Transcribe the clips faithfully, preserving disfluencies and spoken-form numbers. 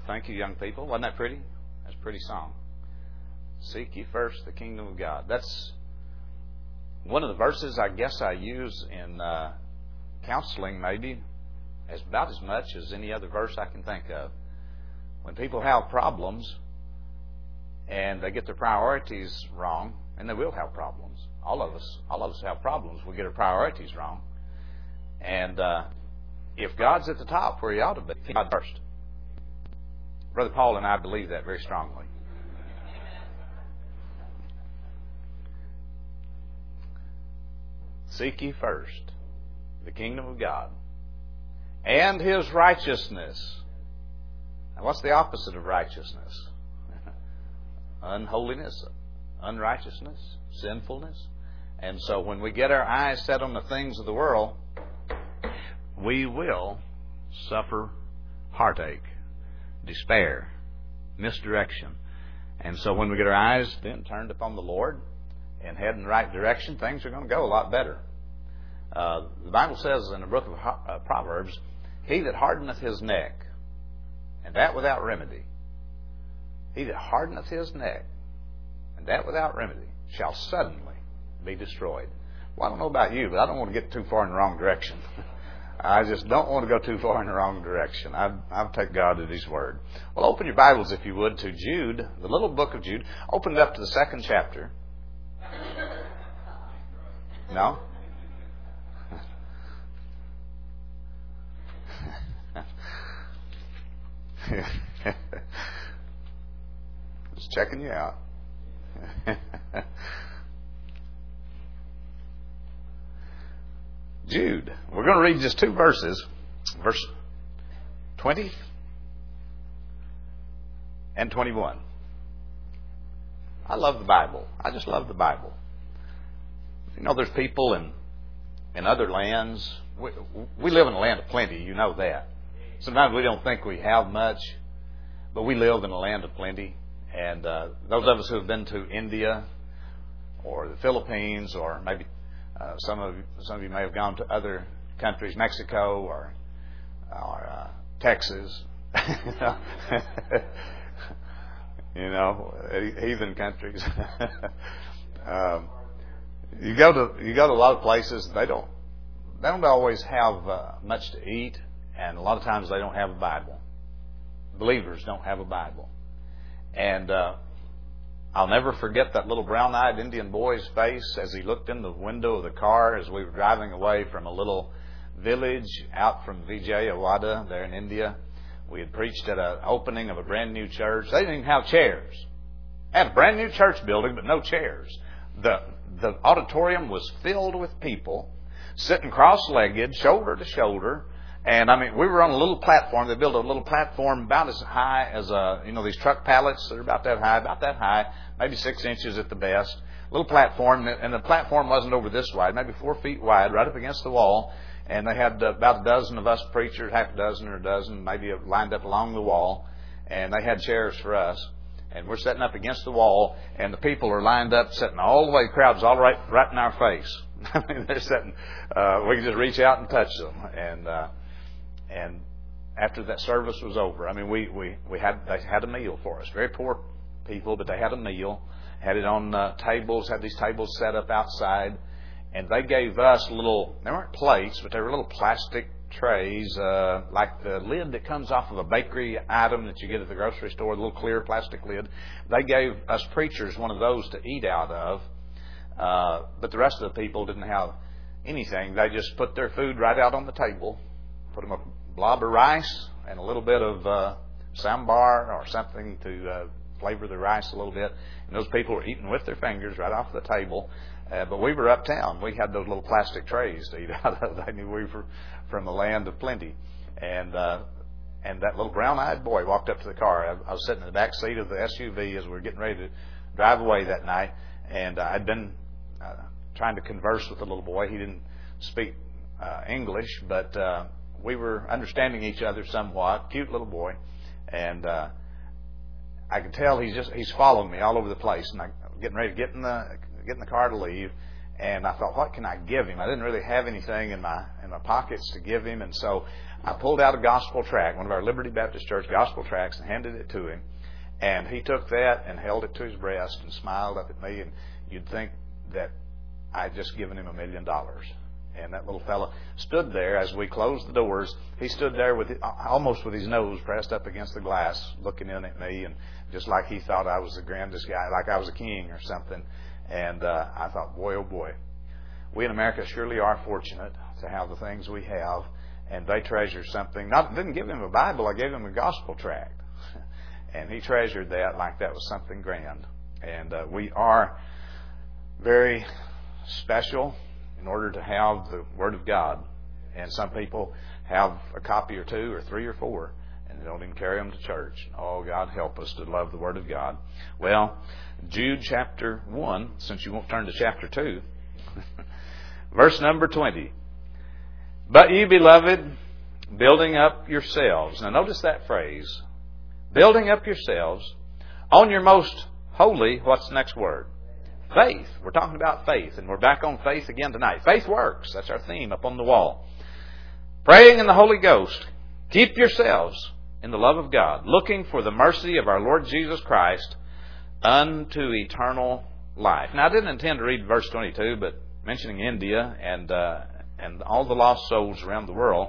thank you, young people. Wasn't that pretty? That's a pretty song. Seek ye first the kingdom of God. That's one of the verses I guess I use in uh, counseling, maybe, as about as much as any other verse I can think of. When people have problems and they get their priorities wrong, and they will have problems. All of us, all of us have problems. We get our priorities wrong. And uh, if God's at the top where He ought to be, God first. Brother Paul and I believe that very strongly. Seek ye first the kingdom of God and His righteousness. Now, what's the opposite of righteousness? Unholiness, unrighteousness, sinfulness. And so when we get our eyes set on the things of the world, we will suffer heartache, despair, misdirection. And so when we get our eyes then turned upon the Lord and head in the right direction, things are going to go a lot better. Uh, the Bible says in the book of uh, Proverbs, he that hardeneth his neck, and that without remedy, he that hardeneth his neck, and that without remedy, shall suddenly be destroyed. Well, I don't know about you, but I don't want to get too far in the wrong direction. I just don't want to go too far in the wrong direction. I'll, I'll take God at His word. Well, open your Bibles, if you would, to Jude, the little book of Jude. Open it up to the second chapter. No? Just checking you out. Jude. We're going to read just two verses. Verse twenty and twenty-one. I love the Bible. I just love the Bible. You know, there's people in in other lands. We, we live in a land of plenty. You know that. Sometimes we don't think we have much, but we live in a land of plenty. And uh, those of us who have been to India or the Philippines, or maybe uh, some of some of you may have gone to other countries, Mexico or or uh, Texas, you know, heathen countries. um, you go to you go to a lot of places. They don't they don't always have uh, much to eat, and a lot of times they don't have a Bible. Believers don't have a Bible. And uh, I'll never forget that little brown-eyed Indian boy's face as he looked in the window of the car as we were driving away from a little village out from Vijayawada there in India. We had preached at an opening of a brand new church. They didn't even have chairs. They had a brand new church building, but no chairs. The, the auditorium was filled with people sitting cross-legged, shoulder to shoulder. And I mean, we were on a little platform. They built a little platform about as high as a, you know, these truck pallets that are about that high, about that high, maybe six inches at the best. Little platform, and the platform wasn't over this wide, maybe four feet wide, right up against the wall. And they had about a dozen of us preachers, half a dozen or a dozen, maybe lined up along the wall. And they had chairs for us. And we're sitting up against the wall, and the people are lined up, sitting all the way, the crowd's all right, right in our face. I mean, they're sitting, uh, we can just reach out and touch them. And, uh, And after that service was over, I mean, we, we, we had they had a meal for us. Very poor people, but they had a meal. Had it on uh, tables, had these tables set up outside. And they gave us little, they weren't plates, but they were little plastic trays, uh, like the lid that comes off of a bakery item that you get at the grocery store, the little clear plastic lid. They gave us preachers one of those to eat out of. Uh, but the rest of the people didn't have anything. They just put their food right out on the table, put them a blob of rice and a little bit of uh, sambar or something to uh, flavor the rice a little bit. And those people were eating with their fingers right off the table. Uh, but we were uptown. We had those little plastic trays to eat out of. They knew we were from the land of plenty. And uh, and that little brown-eyed boy walked up to the car. I, I was sitting in the back seat of the S U V as we were getting ready to drive away that night. And uh, I'd been uh, trying to converse with the little boy. He didn't speak uh, English, but uh, we were understanding each other somewhat. Cute little boy. And uh, I could tell he's just he's following me all over the place. And I'm getting ready to get in the get in the car to leave. And I thought, what can I give him? I didn't really have anything in my in my pockets to give him. And so I pulled out a gospel tract, one of our Liberty Baptist Church gospel tracts, and handed it to him. And he took that and held it to his breast and smiled up at me. And you'd think that I'd just given him a million dollars. And that little fellow stood there as we closed the doors. He stood there with almost with his nose pressed up against the glass, looking in at me, and just like he thought I was the grandest guy, like I was a king or something. And uh, I thought, boy, oh boy, we in America surely are fortunate to have the things we have, and they treasure something. Not didn't give him a Bible, I gave him a gospel tract, and he treasured that like that was something grand. And uh, we are very special in order to have the Word of God, and some people have a copy or two or three or four, and they don't even carry them to church. Oh, God help us to love the Word of God. Well, Jude chapter one, since you won't turn to chapter two, verse number twenty. But ye, beloved, building up yourselves. Now notice that phrase. Building up yourselves on your most holy, what's the next word? Faith. We're talking about faith, and we're back on faith again tonight. Faith works. That's our theme up on the wall. Praying in the Holy Ghost. Keep yourselves in the love of God, looking for the mercy of our Lord Jesus Christ unto eternal life. Now, I didn't intend to read verse twenty-two, but mentioning India and uh, and all the lost souls around the world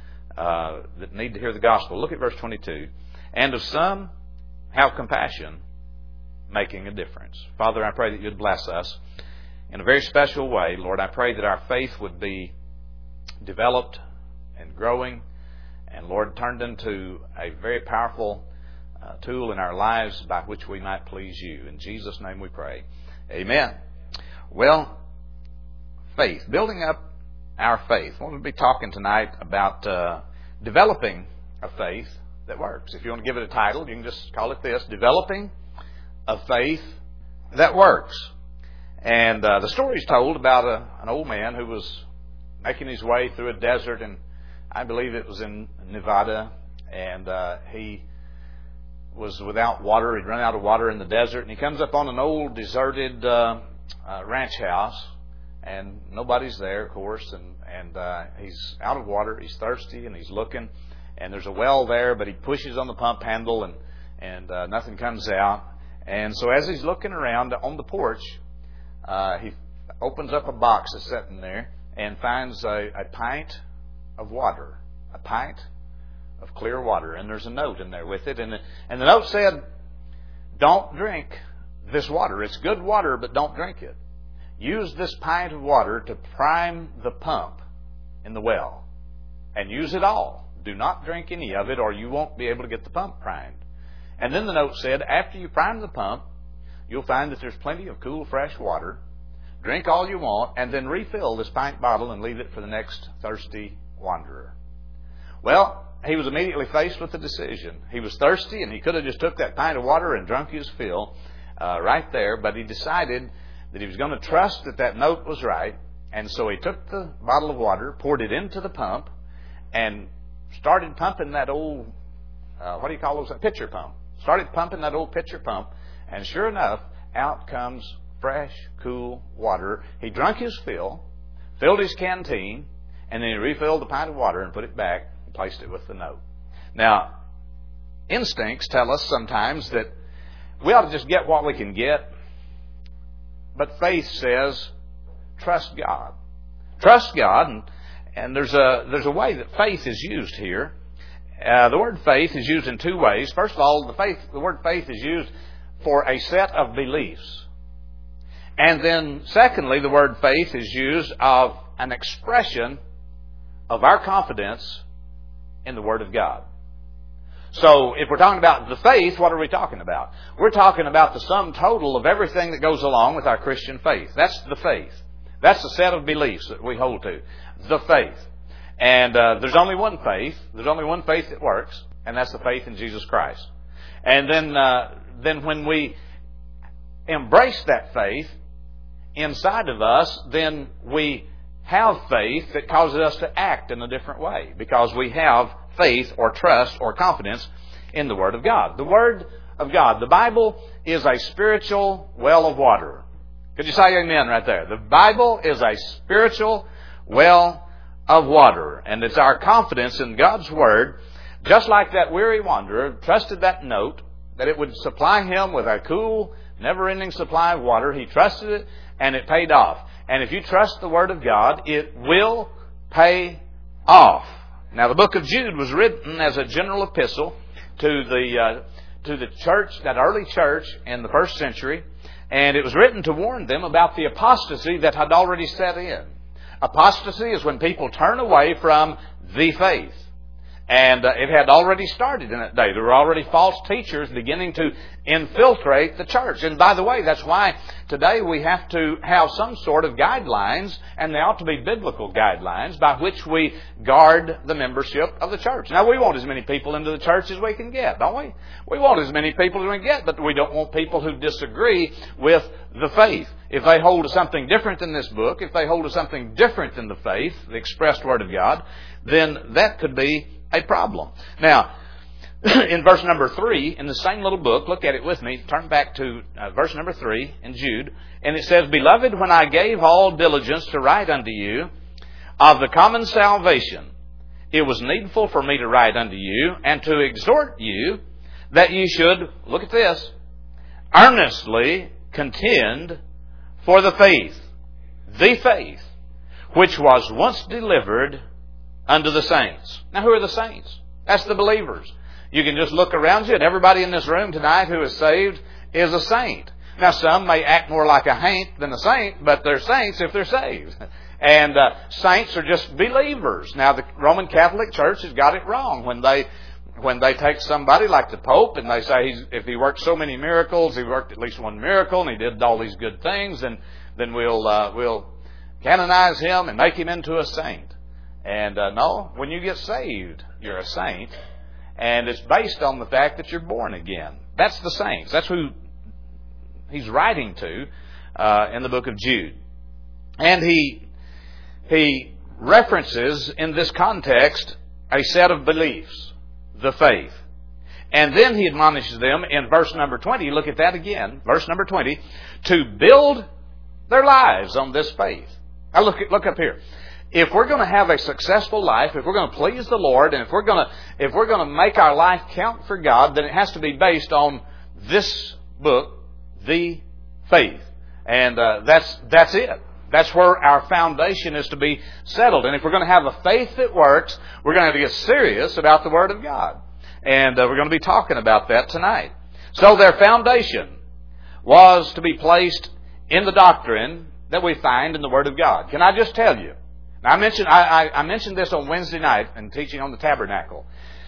uh, that need to hear the gospel. Look at verse twenty-two. And of some have compassion, making a difference. Father, I pray that you'd bless us in a very special way. Lord, I pray that our faith would be developed and growing, and Lord, turned into a very powerful uh, tool in our lives by which we might please you. In Jesus' name we pray. Amen. Well, faith. Building up our faith. We're going to be talking tonight about uh, developing a faith that works. If you want to give it a title, you can just call it this, Developing a Faith That Works. And uh, the story is told about a, an old man who was making his way through a desert, and I believe it was in Nevada, and uh, he was without water. He'd run out of water in the desert, and he comes up on an old deserted uh, uh, ranch house, and nobody's there, of course, and, and uh, he's out of water. He's thirsty, and he's looking, and there's a well there, but he pushes on the pump handle, and, and uh, nothing comes out. And so as he's looking around on the porch, uh, he opens up a box that's sitting there and finds a, a pint of water, a pint of clear water, and there's a note in there with it, and the, and the note said, "Don't drink this water. It's good water, but don't drink it. Use this pint of water to prime the pump in the well, and use it all. Do not drink any of it, or you won't be able to get the pump primed." And then the note said, "After you prime the pump, you'll find that there's plenty of cool, fresh water. Drink all you want, and then refill this pint bottle and leave it for the next thirsty wanderer." Well, he was immediately faced with a decision. He was thirsty, and he could have just took that pint of water and drunk his fill uh, right there, but he decided that he was going to trust that that note was right, and so he took the bottle of water, poured it into the pump, and started pumping that old, uh, what do you call those, a pitcher pump. Started pumping that old pitcher pump, and sure enough, out comes fresh, cool water. He drank his fill, filled his canteen, and then he refilled the pint of water and put it back and placed it with the note. Now, instincts tell us sometimes that we ought to just get what we can get, but faith says, trust God. Trust God, and, and there's a there's a way that faith is used here. Uh, the word faith is used in two ways. First of all, the faith the word faith is used for a set of beliefs. And then, secondly, the word faith is used of an expression of our confidence in the Word of God. So, if we're talking about the faith, what are we talking about? We're talking about the sum total of everything that goes along with our Christian faith. That's the faith. That's the set of beliefs that we hold to. The faith. And uh, there's only one faith. There's only one faith that works, and that's the faith in Jesus Christ. And then, uh, then when we embrace that faith inside of us, then we have faith that causes us to act in a different way, because we have faith or trust or confidence in the Word of God. The Word of God. The Bible is a spiritual well of water. Could you say amen right there? The Bible is a spiritual well of water, and it's our confidence in God's Word, just like that weary wanderer trusted that note, that it would supply him with a cool, never-ending supply of water. He trusted it, and it paid off. And if you trust the Word of God, it will pay off. Now, the book of Jude was written as a general epistle to the uh, to the church, that early church in the first century, and it was written to warn them about the apostasy that had already set in. Apostasy is when people turn away from the faith. And uh, it had already started in that day. There were already false teachers beginning to infiltrate the church. And by the way, that's why today we have to have some sort of guidelines, and they ought to be biblical guidelines by which we guard the membership of the church. Now, we want as many people into the church as we can get, don't we? We want as many people as we can get, but we don't want people who disagree with the faith. If they hold to something different than this book, if they hold to something different than the faith, the expressed Word of God, then that could be a problem. Now, in verse number three, in the same little book, look at it with me, turn back to uh, verse number three in Jude, and it says, Beloved, when I gave all diligence to write unto you of the common salvation, it was needful for me to write unto you and to exhort you that you should, look at this, earnestly contend for the faith, the faith, which was once delivered unto the saints. Now, who are the saints? That's the believers. You can just look around you, and everybody in this room tonight who is saved is a saint. Now, some may act more like a haint than a saint, but they're saints if they're saved. And uh, saints are just believers. Now, the Roman Catholic Church has got it wrong when they when they take somebody like the Pope and they say he's, if he worked so many miracles, he worked at least one miracle, and he did all these good things, then then we'll uh, we'll canonize him and make him into a saint. And uh, no, when you get saved, you're a saint. And it's based on the fact that you're born again. That's the saints. That's who he's writing to uh, in the book of Jude. And he he references in this context a set of beliefs, the faith. And then he admonishes them in verse number twenty, look at that again, verse number twenty, to build their lives on this faith. Now look, look up here. If we're going to have a successful life, if we're going to please the Lord, and if we're going to if we're going to make our life count for God, then it has to be based on this book, the faith, and uh, that's that's it. That's where our foundation is to be settled. And if we're going to have a faith that works, we're going to have to get serious about the Word of God, and uh, we're going to be talking about that tonight. So their foundation was to be placed in the doctrine that we find in the Word of God. Can I just tell you? Now, I mentioned I, I, I mentioned this on Wednesday night in teaching on the tabernacle.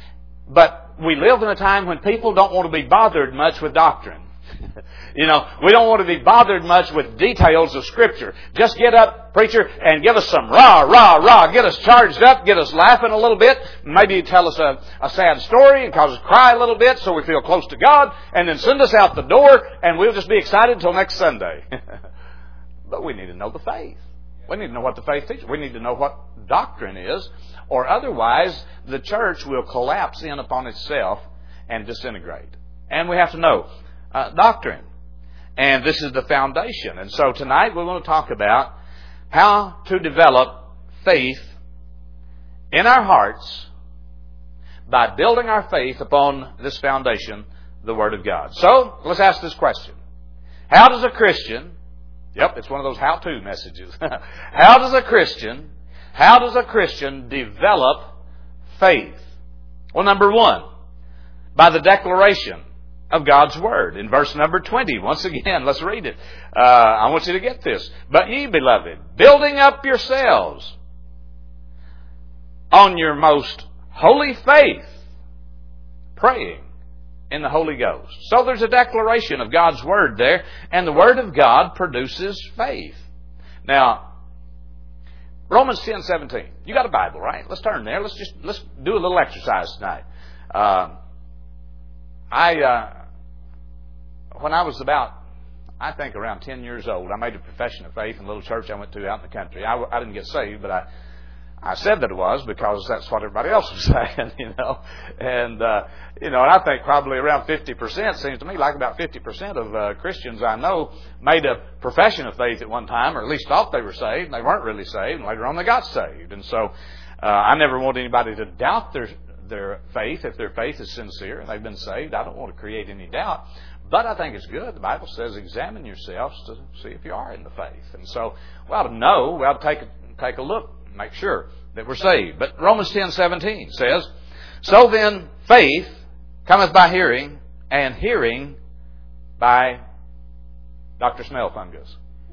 But we live in a time when people don't want to be bothered much with doctrine. You know, we don't want to be bothered much with details of Scripture. Just get up, preacher, and give us some rah, rah, rah. Get us charged up, get us laughing a little bit. Maybe tell us a, a sad story and cause us to cry a little bit so we feel close to God. And then send us out the door and we'll just be excited until next Sunday. But we need to know the faith. We need to know what the faith teaches. We need to know what doctrine is, or otherwise the church will collapse in upon itself and disintegrate. And we have to know uh, doctrine. And this is the foundation. And so tonight we're going to talk about how to develop faith in our hearts by building our faith upon this foundation, the Word of God. So let's ask this question. How does a Christian... Yep, it's one of those how-to messages. How does a Christian, how does a Christian develop faith? Well, number one, by the declaration of God's Word. In verse number twenty, once again, let's read it. Uh, I want you to get this. But ye, beloved, building up yourselves on your most holy faith, praying in the Holy Ghost. So there's a declaration of God's Word there, and the Word of God produces faith. Now, Romans ten seventeen. You got a Bible, right? Let's turn there. Let's just let's do a little exercise tonight. Uh, I uh, when I was about, I think around ten years old, I made a profession of faith in a little church I went to out in the country. I, I didn't get saved, but I I said that it was because that's what everybody else was saying, you know. And, uh, you know, and I think probably around fifty percent, seems to me like about fifty percent of uh, Christians I know made a profession of faith at one time, or at least thought they were saved, and they weren't really saved, and later on they got saved. And so uh, I never want anybody to doubt their their faith if their faith is sincere and they've been saved. I don't want to create any doubt. But I think it's good. The Bible says examine yourselves to see if you are in the faith. And so we ought to know, we ought to take a, take a look, make sure that we're saved. But Romans ten seventeen says, so then faith cometh by hearing, and hearing by Doctor Smellfungus.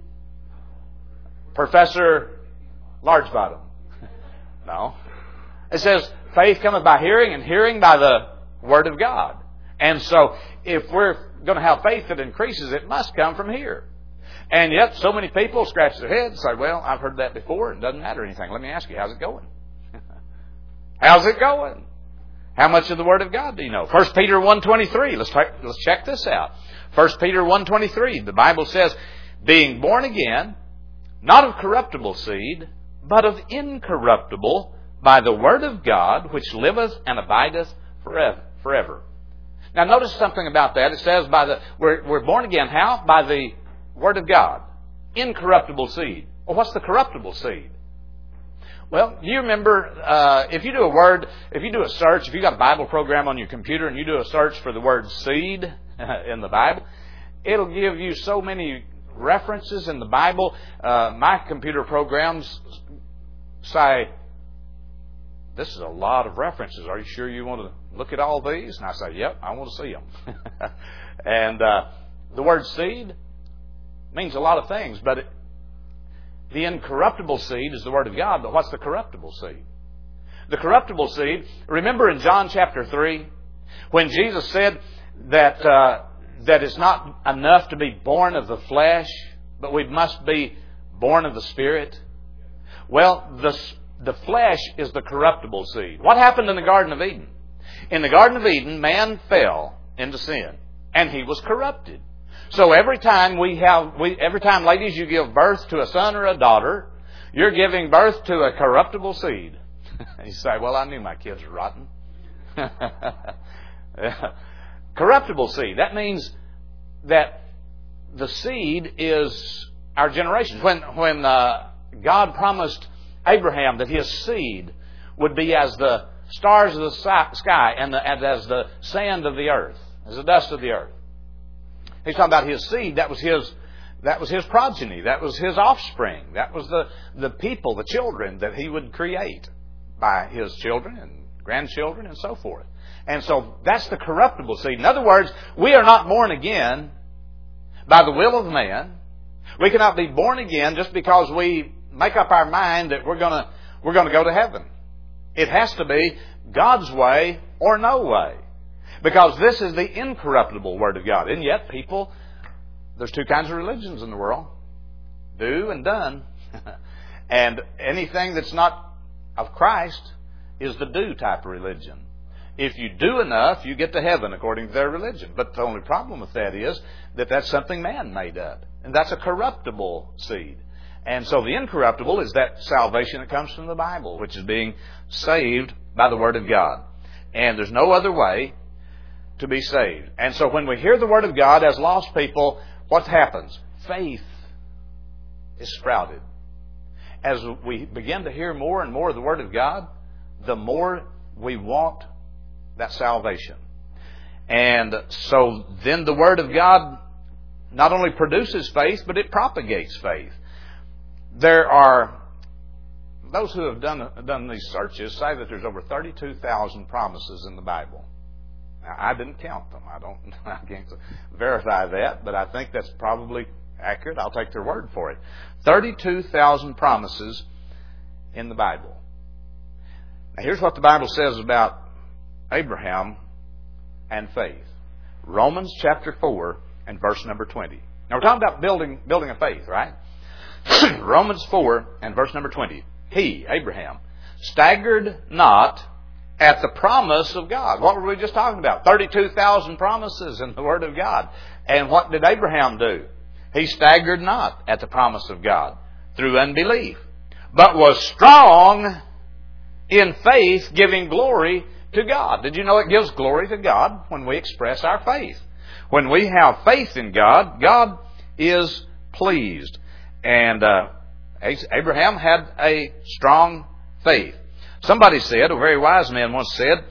Professor Largebottom. No. It says faith cometh by hearing, and hearing by the Word of God. And so if we're going to have faith that increases, it must come from here. And yet so many people scratch their heads and say, well, I've heard that before. It doesn't matter anything. Let me ask you, how's it going? How's it going? How much of the Word of God do you know? First Peter one twenty-three. Let's, try, let's check this out. First Peter one twenty-three. The Bible says, being born again, not of corruptible seed, but of incorruptible, by the Word of God, which liveth and abideth forever. forever. Now notice something about that. It says by the we're, we're born again. How? By the Word of God. Incorruptible seed. Well, what's the corruptible seed? Well, do you remember, uh, if you do a word, if you do a search, if you got a Bible program on your computer and you do a search for the word seed in the Bible, it'll give you so many references in the Bible. Uh, my computer programs say, this is a lot of references. Are you sure you want to look at all these? And I say, yep, I want to see them. And uh, the word seed means a lot of things, but it, the incorruptible seed is the Word of God, but what's the corruptible seed? The corruptible seed, remember in John chapter three, when Jesus said that uh, that it's not enough to be born of the flesh, but we must be born of the Spirit? Well, the, the flesh is the corruptible seed. What happened in the Garden of Eden? In the Garden of Eden, man fell into sin, and he was corrupted. So every time we have, we, every time, ladies, you give birth to a son or a daughter, you're giving birth to a corruptible seed. You say, well, I knew my kids were rotten. Corruptible seed. That means that the seed is our generations. When, when uh, God promised Abraham that his seed would be as the stars of the sky and, the, and as the sand of the earth, as the dust of the earth. He's talking about his seed. That was his, that was his progeny. That was his offspring. That was the, the people, the children that he would create by his children and grandchildren and so forth. And so that's the corruptible seed. In other words, we are not born again by the will of man. We cannot be born again just because we make up our mind that we're going to, we're going to go to heaven. It has to be God's way or no way. Because this is the incorruptible Word of God. And yet people, there's two kinds of religions in the world. Do and done. And anything that's not of Christ is the do type of religion. If you do enough, you get to heaven according to their religion. But the only problem with that is that that's something man made up. And that's a corruptible seed. And so the incorruptible is that salvation that comes from the Bible, which is being saved by the Word of God. And there's no other way to be saved. And so when we hear the Word of God as lost people, what happens? Faith is sprouted. As we begin to hear more and more of the Word of God, the more we want that salvation. And so then the Word of God not only produces faith, but it propagates faith. There are, those who have done, done these searches say that there's over thirty-two thousand promises in the Bible. Now, I didn't count them. I don't, I can't verify that, but I think that's probably accurate. I'll take their word for it. thirty-two thousand promises in the Bible. Now, here's what the Bible says about Abraham and faith. Romans chapter four and verse number twenty. Now, we're talking about building, building a faith, right? Romans four and verse number twenty. He, Abraham, staggered not at the promise of God. What were we just talking about? thirty-two thousand promises in the Word of God. And what did Abraham do? He staggered not at the promise of God through unbelief, but was strong in faith giving glory to God. Did you know it gives glory to God when we express our faith? When we have faith in God, God is pleased. And uh, Abraham had a strong faith. Somebody said, a very wise man once said,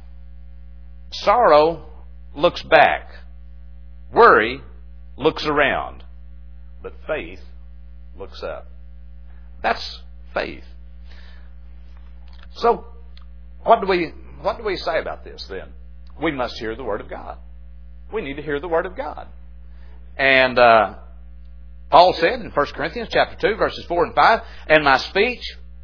sorrow looks back, worry looks around, but faith looks up. That's faith. So, what do we what do we say about this then? We must hear the Word of God. We need to hear the Word of God. And uh, Paul said in First Corinthians chapter two, verses four and five, and my speech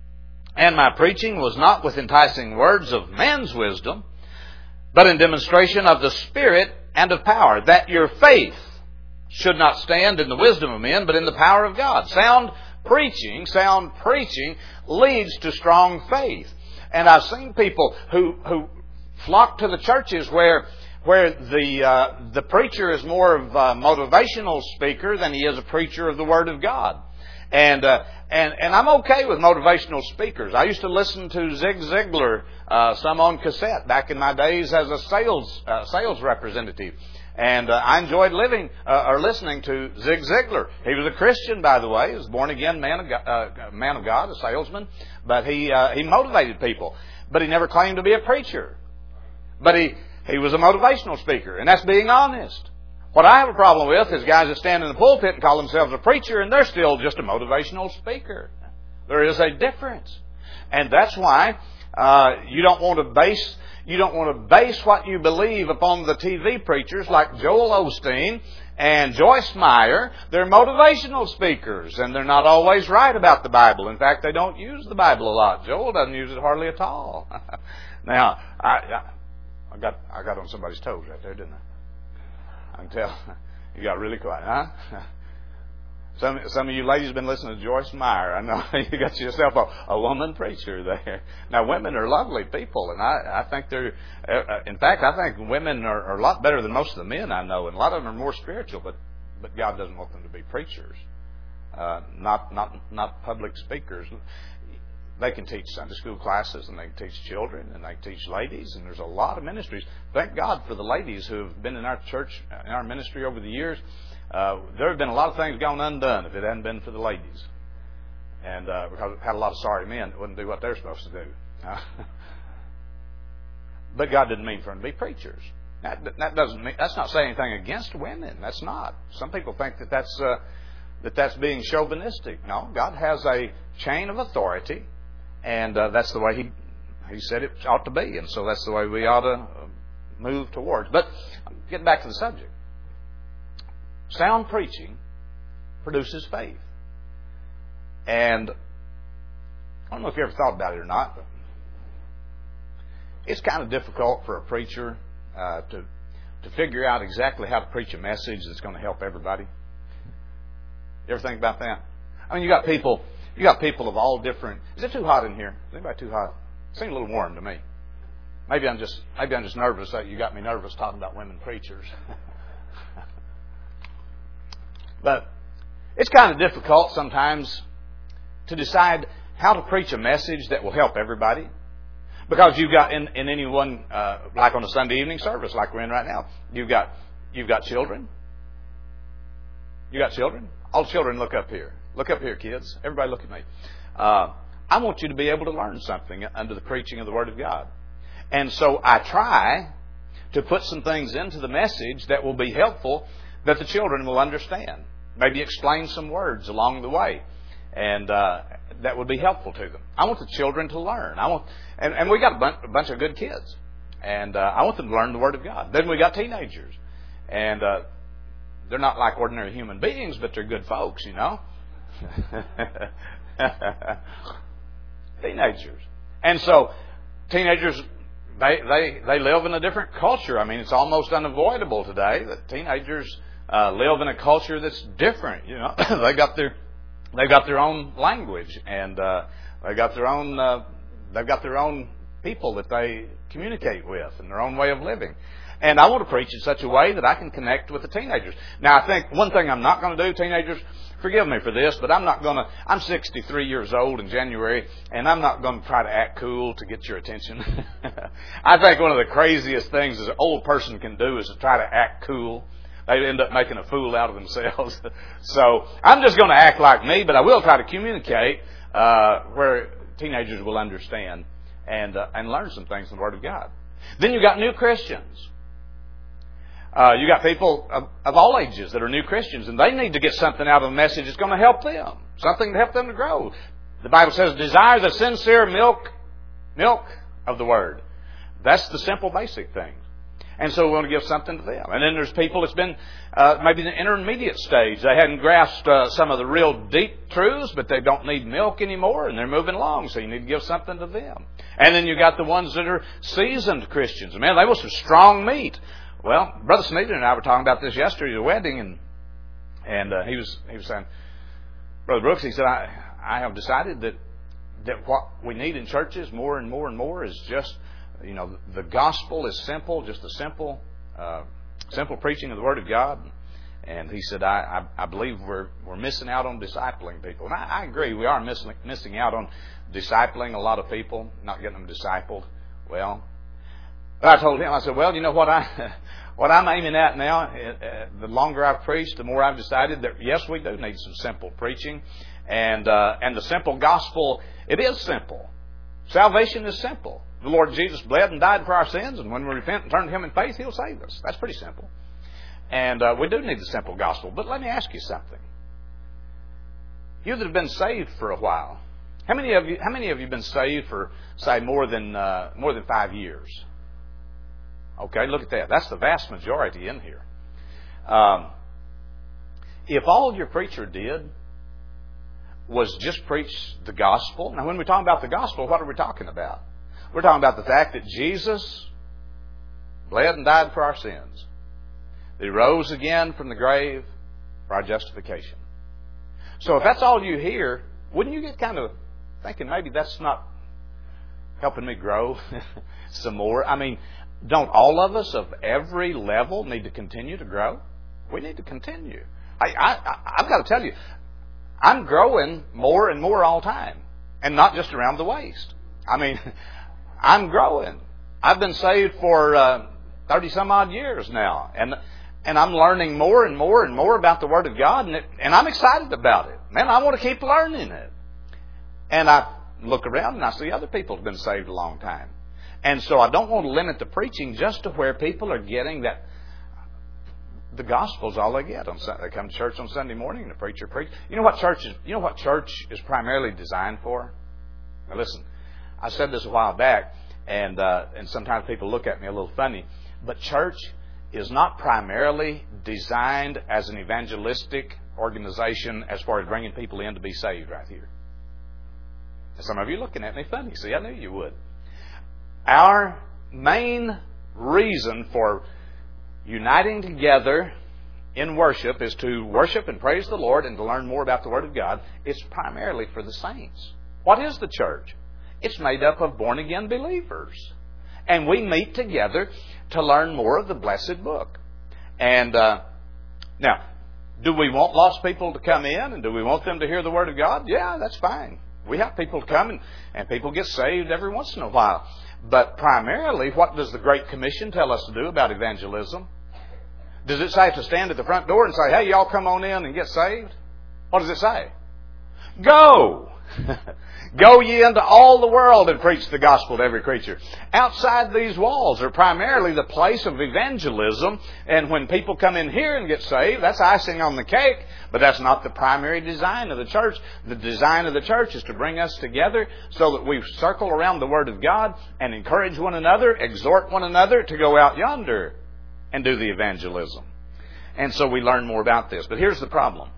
and my preaching was not with enticing words of man's wisdom, but in demonstration of the Spirit and of power, that your faith should not stand in the wisdom of men, but in the power of God. Sound preaching, sound preaching leads to strong faith. And I've seen people who who flock to the churches where where the uh, the preacher is more of a motivational speaker than he is a preacher of the Word of God. And uh, and and I'm okay with motivational speakers. I used to listen to Zig Ziglar, uh, some on cassette back in my days as a sales uh, sales representative. And uh, I enjoyed living uh, or listening to Zig Ziglar. He was a Christian, by the way. He was a born-again man of God, uh, man of God, a salesman. But he uh, he motivated people. But he never claimed to be a preacher. But he, he was a motivational speaker. And that's being honest. What I have a problem with is guys that stand in the pulpit and call themselves a preacher, and they're still just a motivational speaker. There is a difference. And that's why uh, you don't want to base... You don't want to base what you believe upon the T V preachers like Joel Osteen and Joyce Meyer. They're motivational speakers, and they're not always right about the Bible. In fact, they don't use the Bible a lot. Joel doesn't use it hardly at all. Now, I, I, I got I got on somebody's toes right there, didn't I? I can tell. You got really quiet, huh? Some some of you ladies have been listening to Joyce Meyer. I know you got yourself a, a woman preacher there. Now, women are lovely people, and I, I think they're. Uh, in fact, I think women are, are a lot better than most of the men I know, and a lot of them are more spiritual. But but God doesn't want them to be preachers, uh, not not not public speakers. They can teach Sunday school classes, and they can teach children, and they can teach ladies, and there's a lot of ministries. Thank God for the ladies who have been in our church, in our ministry over the years. Uh, there have been a lot of things gone undone if it hadn't been for the ladies. And uh, because we had a lot of sorry men that wouldn't do what they're supposed to do. Uh, but God didn't mean for them to be preachers. That, that doesn't mean, that's not saying anything against women. That's not. Some people think that that's, uh, that that's being chauvinistic. No, God has a chain of authority, and uh, that's the way He He said it ought to be. And so that's the way we ought to move towards. But getting back to the subject. Sound preaching produces faith. And I don't know if you ever thought about it or not, but it's kind of difficult for a preacher uh, to to figure out exactly how to preach a message that's going to help everybody. You ever think about that? I mean, you got people, you got people of all different. Is it too hot in here? Is anybody too hot? It seems a little warm to me. Maybe I'm just maybe I'm just nervous. That you got me nervous talking about women preachers. But it's kind of difficult sometimes to decide how to preach a message that will help everybody. Because you've got in, in any one, uh, like on a Sunday evening service like we're in right now, you've got you've got children. You got children? All children, look up here. Look up here, kids. Everybody look at me. Uh, I want you to be able to learn something under the preaching of the Word of God. And so I try to put some things into the message that will be helpful, that the children will understand. Maybe explain some words along the way, and uh, that would be helpful to them. I want the children to learn. I want, and, and we got a bunch, a bunch of good kids, and uh, I want them to learn the Word of God. Then we got teenagers, and uh, they're not like ordinary human beings, but they're good folks, you know. Teenagers, and so teenagers. They, they they live in a different culture. I mean, it's almost unavoidable today that teenagers uh, live in a culture that's different. You know, they got their they got their own language, and uh, they got their own uh, they've got their own people that they communicate with, and their own way of living. And I want to preach in such a way that I can connect with the teenagers. Now, I think one thing I'm not going to do, teenagers, forgive me for this, but I'm not going to, I'm sixty-three years old in January, and I'm not going to try to act cool to get your attention. I think one of the craziest things an old person can do is to try to act cool. They end up making a fool out of themselves. So I'm just going to act like me, but I will try to communicate uh, where teenagers will understand and uh, and learn some things from the Word of God. Then you got new Christians. Uh, you got people of, of all ages that are new Christians, and they need to get something out of the message that's going to help them, something to help them to grow. The Bible says, desire the sincere milk, milk of the Word. That's the simple, basic things. And so we want to give something to them. And then there's people that's been uh, maybe in the intermediate stage. They hadn't grasped uh, some of the real deep truths, but they don't need milk anymore, and they're moving along, so you need to give something to them. And then you got the ones that are seasoned Christians. Man, they want some strong meat. Well, Brother Sneeden and I were talking about this yesterday at a wedding, and and uh, he was he was saying, Brother Brooks, he said, I I have decided that that what we need in churches more and more and more is just, you know, the gospel is simple, just the simple uh, simple preaching of the Word of God. And he said, I, I, I believe we're we're missing out on discipling people. And I, I agree, we are missing missing out on discipling a lot of people, not getting them discipled. Well, I told him, I said, well, you know what I what I'm aiming at now, uh, the longer I've preached, the more I've decided that, yes, we do need some simple preaching. And uh, and the simple gospel, it is simple. Salvation is simple. The Lord Jesus bled and died for our sins, and when we repent and turn to Him in faith, He'll save us. That's pretty simple. And uh, we do need the simple gospel. But let me ask you something. You that have been saved for a while, how many of you? How many of you have been saved for, say, more than uh, more than five years? Okay, look at that. That's the vast majority in here. Um, if all your preacher did was just preach the gospel. Now, when we talk about the gospel, what are we talking about? We're talking about the fact that Jesus bled and died for our sins. That He rose again from the grave for our justification. So if that's all you hear, wouldn't you get kind of thinking maybe that's not helping me grow some more? I mean, don't all of us of every level need to continue to grow? We need to continue. I, I, I've got to tell you, I'm growing more and more all the time. And not just around the waist. I mean, I'm growing. I've been saved for uh, thirty some odd years now. And and I'm learning more and more and more about the Word of God. And, it, and I'm excited about it. Man, I want to keep learning it. And I look around and I see other people have been saved a long time. And so I don't want to limit the preaching just to where people are getting that the gospel's all they get. On Sunday, they come to church on Sunday morning and the preacher preaches. You know what church is? You know what church is primarily designed for? Now listen, I said this a while back, and uh, and sometimes people look at me a little funny. But church is not primarily designed as an evangelistic organization as far as bringing people in to be saved. Right here. And some of you are looking at me funny. See, I knew you would. Our main reason for uniting together in worship is to worship and praise the Lord and to learn more about the Word of God. It's primarily for the saints. What is the church? It's made up of born-again believers. And we meet together to learn more of the blessed book. And uh, now, do we want lost people to come in and do we want them to hear the Word of God? Yeah, that's fine. We have people come and, and people get saved every once in a while. But primarily, what does the Great Commission tell us to do about evangelism? Does it say to stand at the front door and say, hey, y'all come on in and get saved? What does it say? Go! Go ye into all the world and preach the gospel to every creature. Outside these walls are primarily the place of evangelism. And when people come in here and get saved, that's icing on the cake. But that's not the primary design of the church. The design of the church is to bring us together so that we circle around the Word of God and encourage one another, exhort one another to go out yonder and do the evangelism. And so we learn more about this. But here's the problem.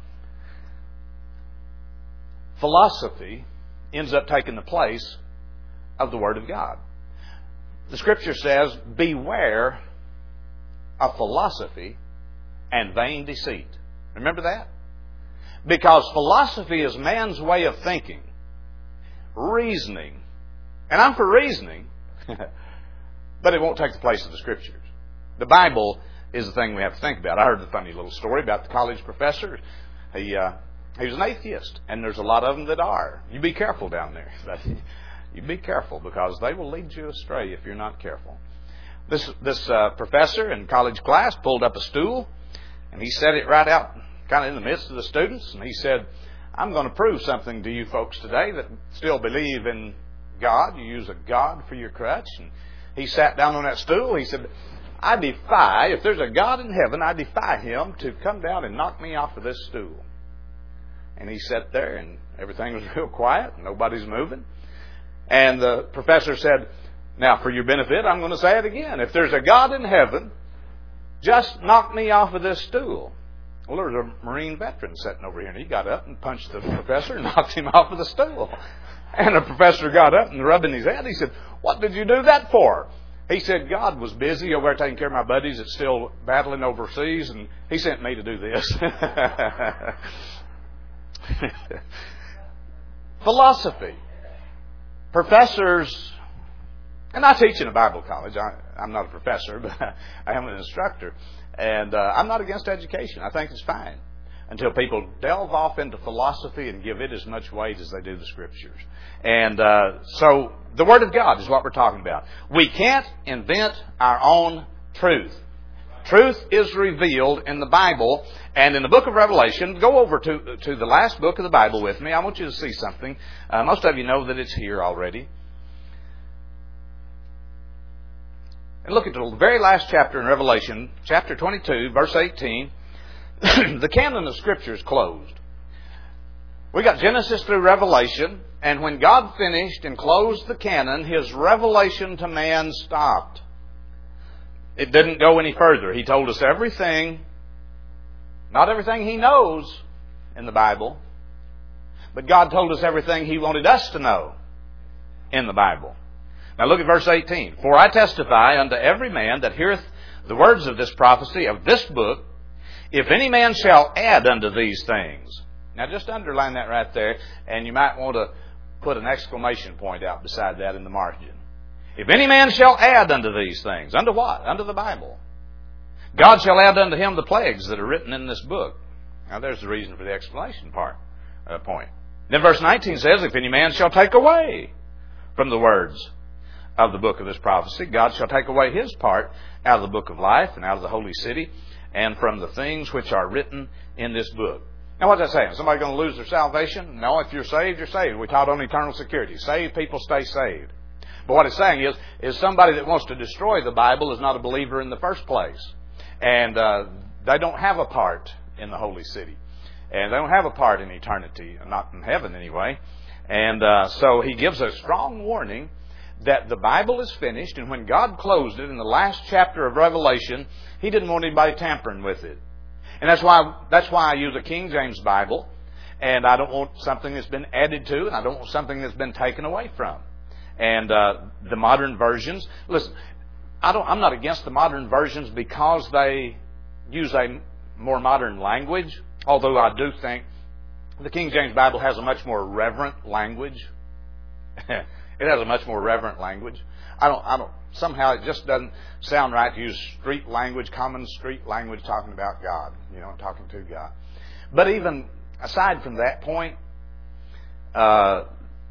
Philosophy ends up taking the place of the Word of God. The Scripture says, beware of philosophy and vain deceit. Remember that? Because philosophy is man's way of thinking, reasoning. And I'm for reasoning, but it won't take the place of the Scriptures. The Bible is the thing we have to think about. I heard a funny little story about the college professor. He uh, he was an atheist, and there's a lot of them that are. You be careful down there. You be careful, because they will lead you astray if you're not careful. This this uh, professor in college class pulled up a stool, and he set it right out, kind of in the midst of the students, and he said, "I'm going to prove something to you folks today that still believe in God. You use a God for your crutch." And he sat down on that stool. He said, "I defy, if there's a God in heaven, I defy him to come down and knock me off of this stool." And he sat there, and everything was real quiet. Nobody's moving. And the professor said, "Now, for your benefit, I'm going to say it again. If there's a God in heaven, just knock me off of this stool." Well, there was a Marine veteran sitting over here, and he got up and punched the professor and knocked him off of the stool. And the professor got up and rubbing his head. He said, "What did you do that for?" He said, "God was busy over there taking care of my buddies that's still battling overseas, and he sent me to do this." Philosophy. Professors, and I teach in a Bible college. I, I'm not a professor, but I am an instructor. And uh, I'm not against education. I think it's fine until people delve off into philosophy and give it as much weight as they do the Scriptures. And uh, so the Word of God is what we're talking about. We can't invent our own truth. Truth is revealed in the Bible, and in the book of Revelation. Go over to, to the last book of the Bible with me. I want you to see something. Uh, most of you know that it's here already. And look at the very last chapter in Revelation, chapter twenty-two, verse eighteen. The canon of Scripture is closed. We got Genesis through Revelation, and when God finished and closed the canon, His revelation to man stopped. It didn't go any further. He told us everything, not everything He knows in the Bible, but God told us everything He wanted us to know in the Bible. Now look at verse eighteen. "For I testify unto every man that heareth the words of this prophecy of this book, if any man shall add unto these things." Now just underline that right there, and you might want to put an exclamation point out beside that in the margin. If any man shall add unto these things. Unto what? Unto the Bible. God shall add unto him the plagues that are written in this book. Now there's the reason for the explanation part, uh, point. Then verse nineteen says, "If any man shall take away from the words of the book of this prophecy, God shall take away his part out of the book of life and out of the holy city and from the things which are written in this book." Now what's that saying? Is somebody going to lose their salvation? No, if you're saved, you're saved. We taught on eternal security. Saved people stay saved. But what it's saying is, is somebody that wants to destroy the Bible is not a believer in the first place. And uh, they don't have a part in the holy city. And they don't have a part in eternity, not in heaven anyway. And uh, so he gives a strong warning that the Bible is finished, and when God closed it in the last chapter of Revelation, He didn't want anybody tampering with it. And that's why that's why I use a King James Bible, and I don't want something that's been added to, and I don't want something that's been taken away from. And uh, the modern versions, listen, I don't, I'm not against the modern versions because they use a more modern language, although I do think the King James Bible has a much more reverent language. It has a much more reverent language. I don't, I don't, somehow it just doesn't sound right to use street language, common street language, talking about God, you know, talking to God. But even aside from that point, uh,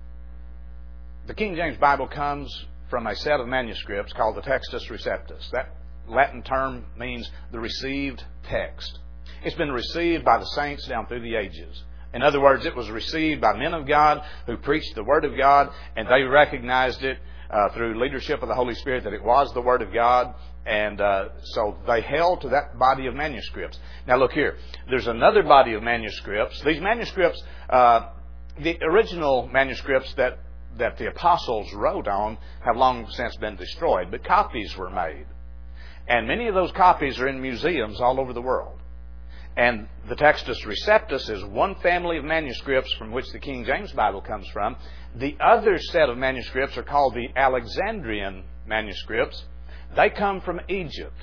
the King James Bible comes from a set of manuscripts called the Textus Receptus. That Latin term means the received text. It's been received by the saints down through the ages. In other words, it was received by men of God who preached the Word of God, and they recognized it uh, through leadership of the Holy Spirit that it was the Word of God, and uh, so they held to that body of manuscripts. Now look here, there's another body of manuscripts. These manuscripts, uh, the original manuscripts that, that the apostles wrote on have long since been destroyed, but copies were made. And many of those copies are in museums all over the world. And the Textus Receptus is one family of manuscripts from which the King James Bible comes from. The other set of manuscripts are called the Alexandrian manuscripts. They come from Egypt.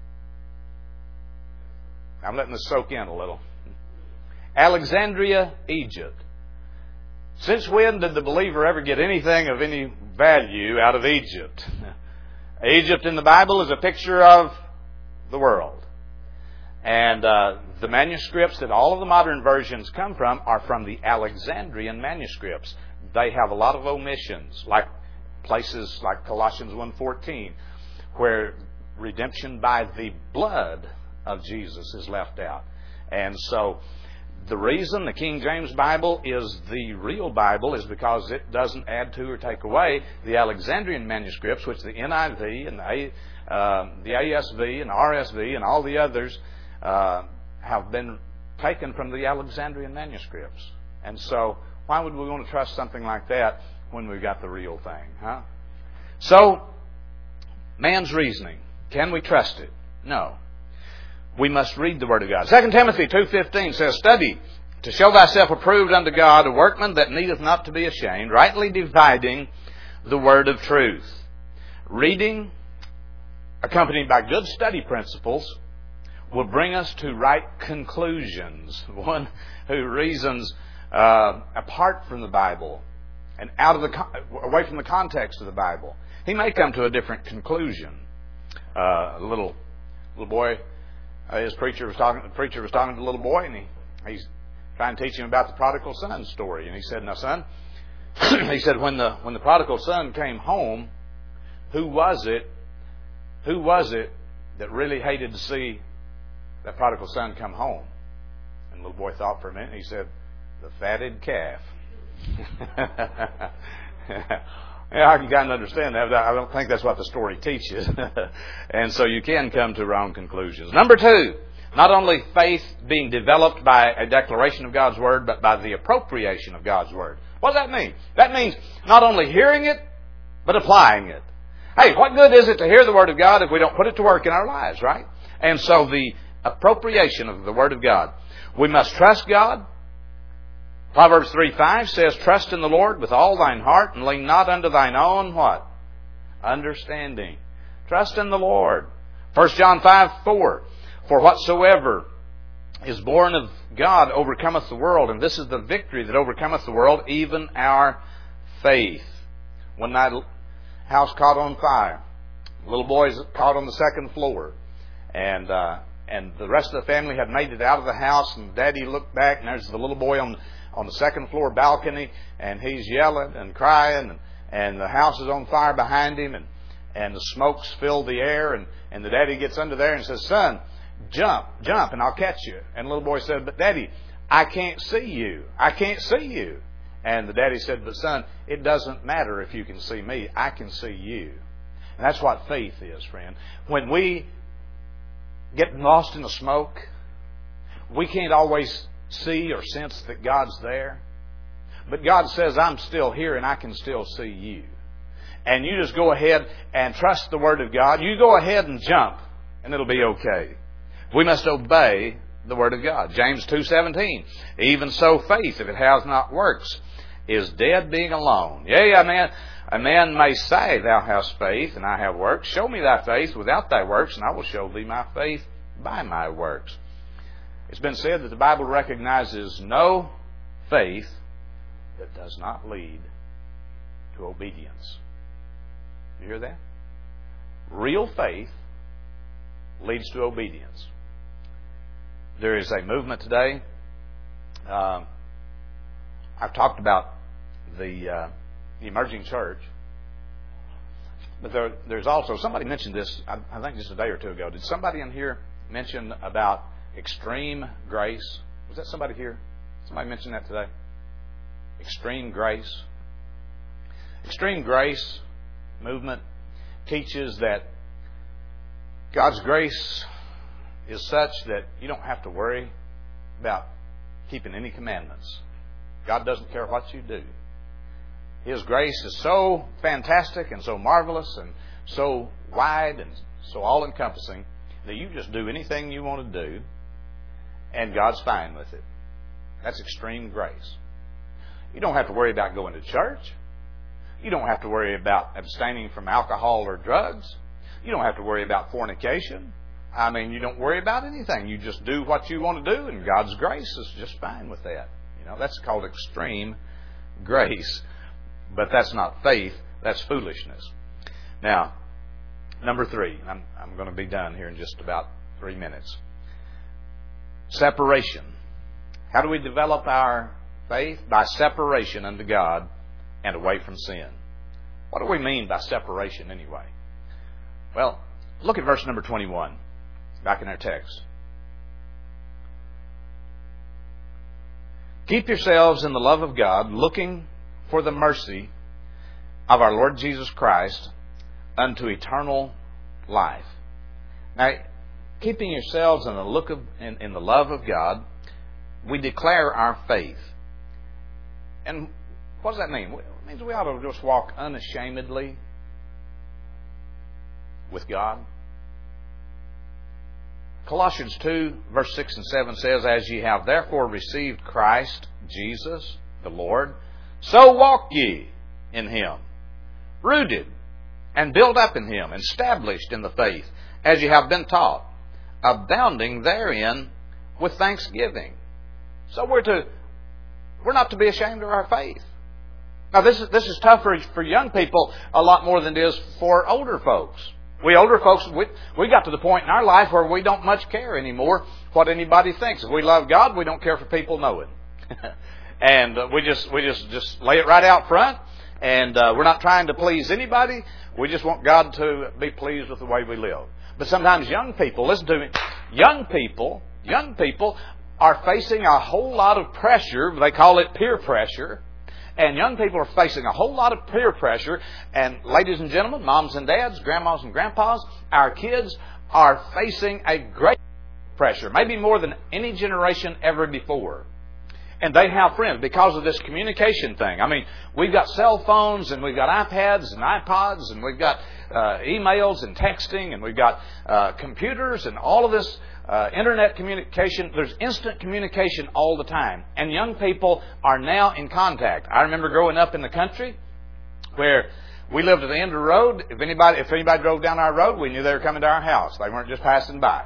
I'm letting this soak in a little. Alexandria, Egypt. Since when did the believer ever get anything of any value out of Egypt? Egypt in the Bible is a picture of the world. And uh, the manuscripts that all of the modern versions come from are from the Alexandrian manuscripts. They have a lot of omissions, like places like Colossians one fourteen, where redemption by the blood of Jesus is left out. And so the reason the King James Bible is the real Bible is because it doesn't add to or take away the Alexandrian manuscripts, which the N I V and the, A, uh, the A S V and the R S V and all the others uh, have been taken from the Alexandrian manuscripts. And so why would we want to trust something like that when we've got the real thing, huh? So, man's reasoning. Can we trust it? No. We must read the Word of God. Second Timothy two fifteen says, "Study to show thyself approved unto God, a workman that needeth not to be ashamed, rightly dividing the word of truth." Reading, accompanied by good study principles, will bring us to right conclusions. One who reasons uh, apart from the Bible and out of the away from the context of the Bible, he may come to a different conclusion. Uh, a little little boy. Uh, his preacher was talking. The preacher was talking to the little boy, and he he's trying to teach him about the prodigal son story. And he said, "Now, son," he said, "when the when the prodigal son came home, who was it? Who was it that really hated to see that prodigal son come home?" And the little boy thought for a minute. And he said, "The fatted calf." Yeah, I can kind of understand that, but I don't think that's what the story teaches. And so you can come to wrong conclusions. Number two, not only faith being developed by a declaration of God's Word, but by the appropriation of God's Word. What does that mean? That means not only hearing it, but applying it. Hey, what good is it to hear the Word of God if we don't put it to work in our lives, right? And so the appropriation of the Word of God. We must trust God. Proverbs three five says, "Trust in the Lord with all thine heart, and lean not unto thine own," what? Understanding. Trust in the Lord. First John five four, "For whatsoever is born of God overcometh the world, and this is the victory that overcometh the world, even our faith." One night, house caught on fire. Little boys caught on the second floor. And uh, and the rest of the family had made it out of the house, and Daddy looked back, and there's the little boy on on the second floor balcony, and he's yelling and crying, and, and the house is on fire behind him, and, and the smokes fill the air, and, and the daddy gets under there and says, "Son, jump, jump, and I'll catch you." And the little boy said, "But Daddy, I can't see you. I can't see you." And the daddy said, "But son, it doesn't matter if you can see me. I can see you." And that's what faith is, friend. When we get lost in the smoke, we can't always see or sense that God's there. But God says, "I'm still here and I can still see you." And you just go ahead and trust the Word of God. You go ahead and jump and it'll be okay. We must obey the Word of God. James two seventeen, "Even so faith, if it has not works, is dead being alone. Yea, a man, a man may say, Thou hast faith and I have works. Show me thy faith without thy works, and I will show thee my faith by my works." It's been said that the Bible recognizes no faith that does not lead to obedience. You hear that? Real faith leads to obedience. There is a movement today. Uh, I've talked about the, uh, the emerging church. But there, there's also, somebody mentioned this, I, I think just a day or two ago. Did somebody in here mention about extreme grace? Was that somebody here? Somebody mentioned that today? Extreme grace. Extreme grace movement teaches that God's grace is such that you don't have to worry about keeping any commandments. God doesn't care what you do. His grace is so fantastic and so marvelous and so wide and so all-encompassing that you just do anything you want to do and God's fine with it. That's extreme grace. You don't have to worry about going to church. You don't have to worry about abstaining from alcohol or drugs. You don't have to worry about fornication. I mean, you don't worry about anything. You just do what you want to do, and God's grace is just fine with that. You know, that's called extreme grace. But that's not faith. That's foolishness. Now, Number three. I'm, I'm going to be done here in just about three minutes. Separation. How do we develop our faith? By separation unto God and away from sin. What do we mean by separation anyway? Well, look at verse number twenty-one, back in our text. Keep yourselves in the love of God, looking for the mercy of our Lord Jesus Christ unto eternal life. Now, keeping yourselves in the look of in, in the love of God, we declare our faith. And what does that mean? It means we ought to just walk unashamedly with God. Colossians two, verse six and seven says, As ye have therefore received Christ Jesus the Lord, so walk ye in Him, rooted and built up in Him, established in the faith, as ye have been taught, abounding therein with thanksgiving. So we're to we're not to be ashamed of our faith. Now this is this is tough for, for young people a lot more than it is for older folks. We older folks, we, we got to the point in our life where we don't much care anymore what anybody thinks. If we love God, we don't care for people knowing. And uh, we just we just, just lay it right out front. And uh, we're not trying to please anybody. We just want God to be pleased with the way we live. But sometimes young people, listen to me, young people, young people are facing a whole lot of pressure. They call it peer pressure. And young people are facing a whole lot of peer pressure. And ladies and gentlemen, moms and dads, grandmas and grandpas, our kids are facing a great pressure, maybe more than any generation ever before. And they have friends because of this communication thing. I mean, we've got cell phones and we've got iPads and iPods and we've got uh, emails and texting and we've got uh, computers and all of this uh, internet communication. There's instant communication all the time. And young people are now in contact. I remember growing up in the country where we lived at the end of the road. If anybody, if anybody drove down our road, we knew they were coming to our house. They weren't just passing by.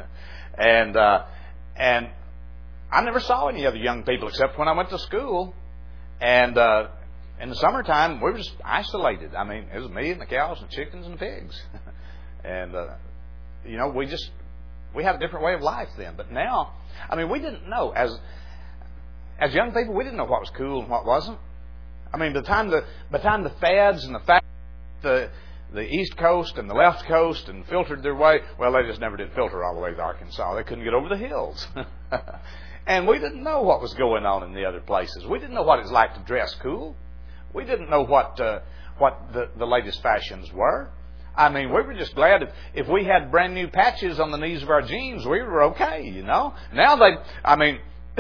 and, uh, and, I never saw any other young people except when I went to school. And uh, in the summertime, we were just isolated. I mean, it was me and the cows and chickens and pigs. and, uh, you know, we just, we had a different way of life then. But now, I mean, we didn't know. As as young people, we didn't know what was cool and what wasn't. I mean, by the time the, by the, time the fads and the fact the the East Coast and the left coast and filtered their way, well, they just never did filter all the way to Arkansas. They couldn't get over the hills. And we didn't know what was going on in the other places. We didn't know what it's like to dress cool. We didn't know what uh, what the, the latest fashions were. I mean, we were just glad if, if we had brand new patches on the knees of our jeans, we were okay, you know. Now they, I mean,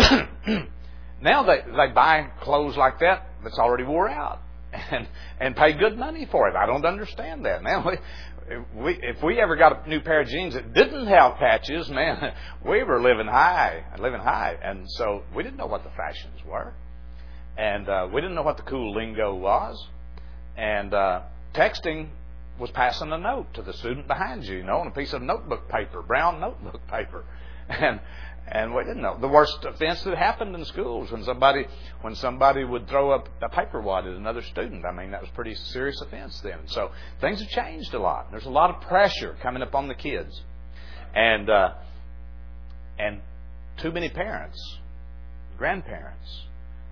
now they, they buy clothes like that that's already wore out and and pay good money for it. I don't understand that. Now, we, if we, if we ever got a new pair of jeans that didn't have patches, man, we were living high, living high. And so we didn't know what the fashions were. And uh, we didn't know what the cool lingo was. And uh, texting was passing a note to the student behind you, you know, on a piece of notebook paper, brown notebook paper. And and we didn't know. The worst offense that happened in schools when somebody when somebody would throw up a paper wad at another student. I mean, that was a pretty serious offense then. So things have changed a lot. There's a lot of pressure coming up on the kids. And uh, and too many parents, grandparents,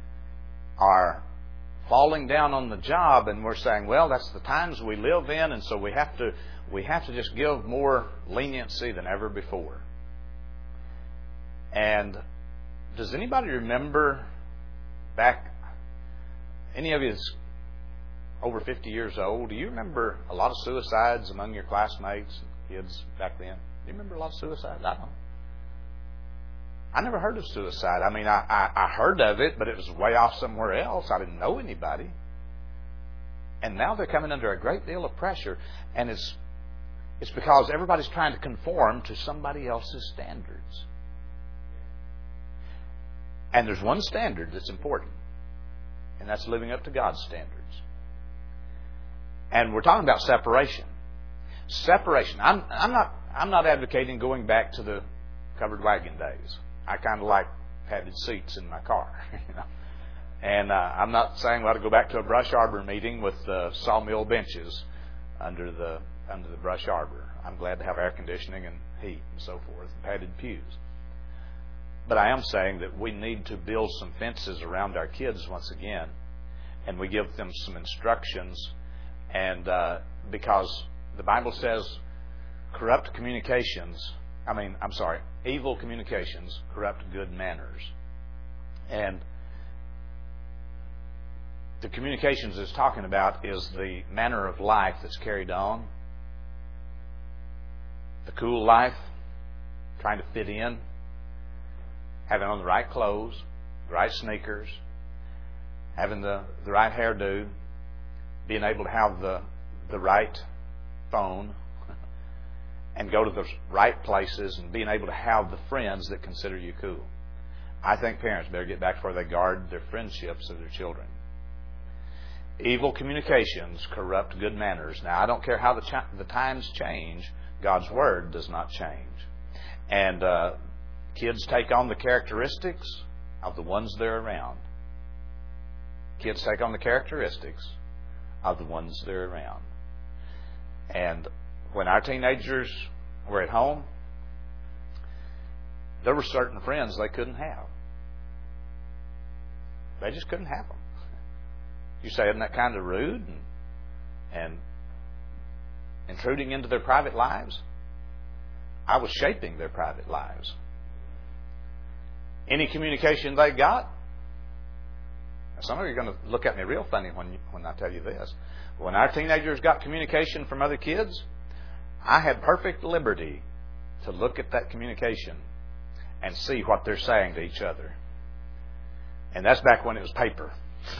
are falling down on the job, and we're saying, well, that's the times we live in, and so we have to we have to just give more leniency than ever before. And does anybody remember back, any of you over fifty years old, do you remember a lot of suicides among your classmates and kids back then? Do you remember a lot of suicides? I don't. I never heard of suicide. I mean, I, I, I heard of it, but it was way off somewhere else. I didn't know anybody. And now they're coming under a great deal of pressure, and it's it's because everybody's trying to conform to somebody else's standards. And there's one standard that's important, and that's living up to God's standards. And we're talking about separation. Separation. I'm, I'm not. I'm not advocating going back to the covered wagon days. I kind of like padded seats in my car, you know. And uh, I'm not saying we ought to go back to a brush arbor meeting with uh, sawmill benches. under the under the brush arbor. I'm glad to have air conditioning and heat and so forth, and padded pews. But I am saying that we need to build some fences around our kids once again, and we give them some instructions. And uh, because the Bible says corrupt communications, I mean, I'm sorry, evil communications corrupt good manners. And the communications it's talking about is the manner of life that's carried on. The cool life, trying to fit in, having on the right clothes, the right sneakers, having the, the right hairdo, being able to have the, the right phone, and go to the right places, and being able to have the friends that consider you cool. I think parents better get back to where they guard their friendships of their children. Evil communications corrupt good manners. Now, I don't care how the, ch- the times change, God's Word does not change. And uh, kids take on the characteristics of the ones they're around. Kids take on the characteristics of the ones they're around. And when our teenagers were at home, there were certain friends they couldn't have. They just couldn't have them. You say, isn't that kind of rude and, and intruding into their private lives? I was shaping their private lives. Any communication they got, some of you are going to look at me real funny when you, when I tell you this. When our teenagers got communication from other kids, I had perfect liberty to look at that communication and see what they're saying to each other. And that's back when it was paper.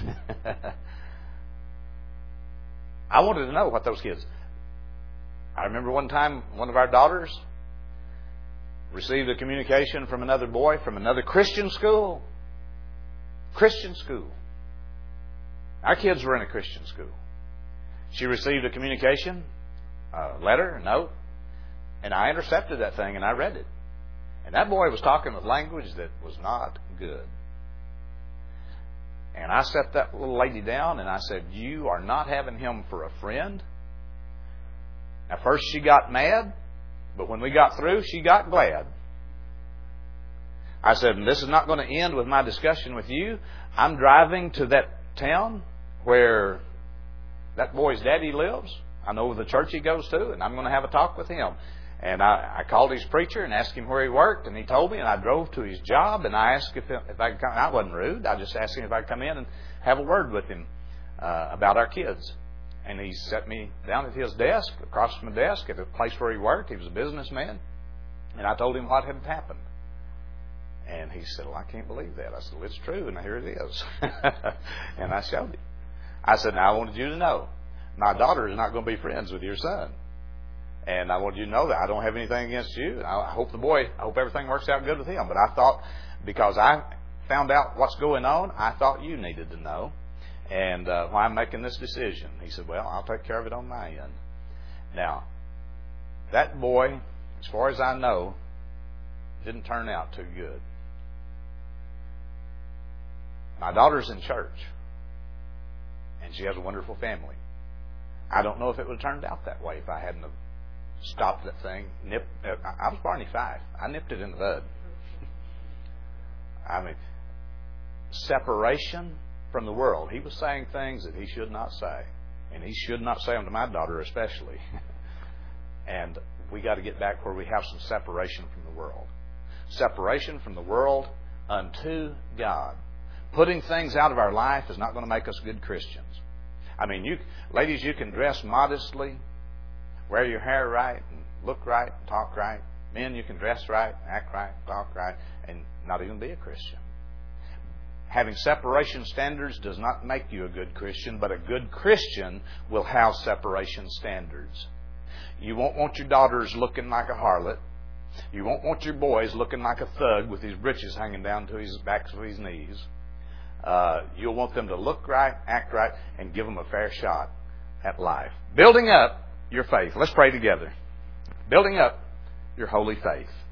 I wanted to know what those kids... I remember one time one of our daughters received a communication from another boy from another Christian school. Christian school. Our kids were in a Christian school. She received a communication, a letter, a note, and I intercepted that thing and I read it. And that boy was talking with language that was not good. And I set that little lady down and I said, you are not having him for a friend. Now, first she got mad, but when we got through, she got glad. I said, and this is not going to end with my discussion with you. I'm driving to that town where that boy's daddy lives. I know the church he goes to, and I'm going to have a talk with him. And I, I called his preacher and asked him where he worked, and he told me, and I drove to his job, and I asked if, if I could come. I wasn't rude. I just asked him if I could come in and have a word with him uh, about our kids. And he set me down at his desk, across from the desk, at the place where he worked. He was a businessman. And I told him what had happened. And he said, well, I can't believe that. I said, well, it's true, and here it is. And I showed him. I said, now I wanted you to know, my daughter is not going to be friends with your son. And I wanted you to know that. I don't have anything against you. I hope the boy, I hope everything works out good with him. But I thought, because I found out what's going on, I thought you needed to know. And uh, why I'm making this decision. He said, well, I'll take care of it on my end. Now, that boy, as far as I know, didn't turn out too good. My daughter's in church. And she has a wonderful family. I don't know if it would have turned out that way if I hadn't have stopped that thing. Nipped, uh, I was Barney Fife. I nipped it in the bud. I mean, separation from the world. He was saying things that he should not say. And he should not say them to my daughter especially. And we got to get back where we have some separation from the world. Separation from the world unto God. Putting things out of our life is not going to make us good Christians. I mean, you ladies, you can dress modestly, wear your hair right, and look right, and talk right. Men, you can dress right, act right, talk right, and not even be a Christian. Having separation standards does not make you a good Christian, but a good Christian will have separation standards. You won't want your daughters looking like a harlot. You won't want your boys looking like a thug with his breeches hanging down to his back of his knees. Uh, you'll want them to look right, act right, and give them a fair shot at life. Building up your faith. Let's pray together. Building up your holy faith.